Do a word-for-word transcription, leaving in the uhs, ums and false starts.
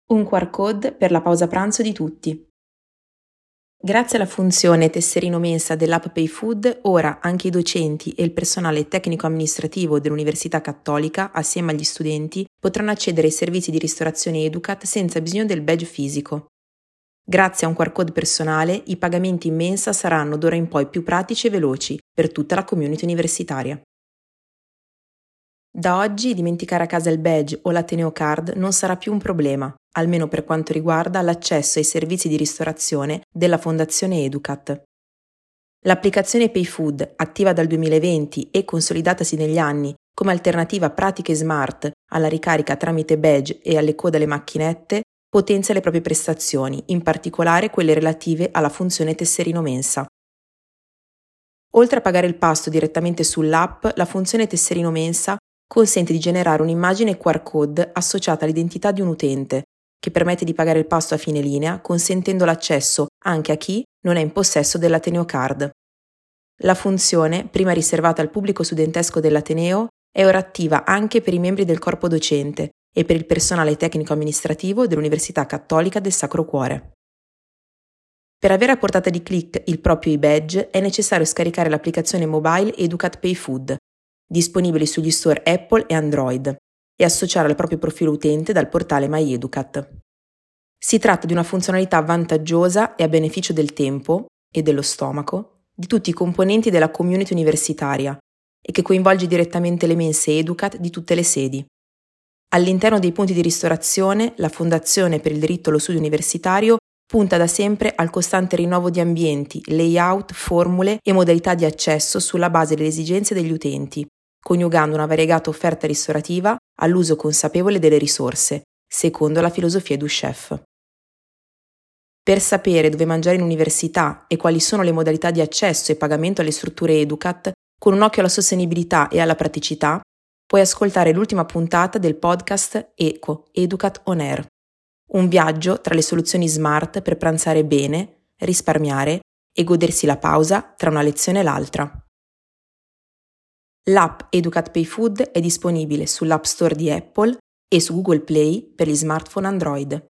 Un Q R code per la pausa pranzo di tutti. Grazie alla funzione tesserino mensa dell'app PayFood, ora anche i docenti e il personale tecnico-amministrativo dell'Università Cattolica, assieme agli studenti, potranno accedere ai servizi di ristorazione Educat senza bisogno del badge fisico. Grazie a un Q R code personale, i pagamenti in mensa saranno d'ora in poi più pratici e veloci per tutta la community universitaria. Da oggi dimenticare a casa il badge o l'Ateneo Card non sarà più un problema, almeno per quanto riguarda l'accesso ai servizi di ristorazione della Fondazione Educat. L'applicazione PayFood, attiva dal duemilaventi e consolidatasi negli anni come alternativa pratica e smart alla ricarica tramite badge e alle code alle macchinette, potenzia le proprie prestazioni, in particolare quelle relative alla funzione tesserino mensa. Oltre a pagare il pasto direttamente sull'app, la funzione tesserino mensa consente di generare un'immagine Q R code associata all'identità di un utente, che permette di pagare il pasto a fine linea, consentendo l'accesso anche a chi non è in possesso dell'Ateneo Card. La funzione, prima riservata al pubblico studentesco dell'Ateneo, è ora attiva anche per i membri del corpo docente e per il personale tecnico-amministrativo dell'Università Cattolica del Sacro Cuore. Per avere a portata di click il proprio e-badge è necessario scaricare l'applicazione mobile Educat PayFood, disponibili sugli store Apple e Android, e associare al proprio profilo utente dal portale MyEducat. Si tratta di una funzionalità vantaggiosa e a beneficio del tempo e dello stomaco di tutti i componenti della community universitaria e che coinvolge direttamente le mense Educat di tutte le sedi. All'interno dei punti di ristorazione, la Fondazione per il diritto allo studio universitario punta da sempre al costante rinnovo di ambienti, layout, formule e modalità di accesso sulla base delle esigenze degli utenti, coniugando una variegata offerta ristorativa all'uso consapevole delle risorse, secondo la filosofia EduChef. Per sapere dove mangiare in università e quali sono le modalità di accesso e pagamento alle strutture Educat, con un occhio alla sostenibilità e alla praticità, puoi ascoltare l'ultima puntata del podcast ECO, Educat On Air, un viaggio tra le soluzioni smart per pranzare bene, risparmiare e godersi la pausa tra una lezione e l'altra. L'app Educat PayFood è disponibile sull'App Store di Apple e su Google Play per gli smartphone Android.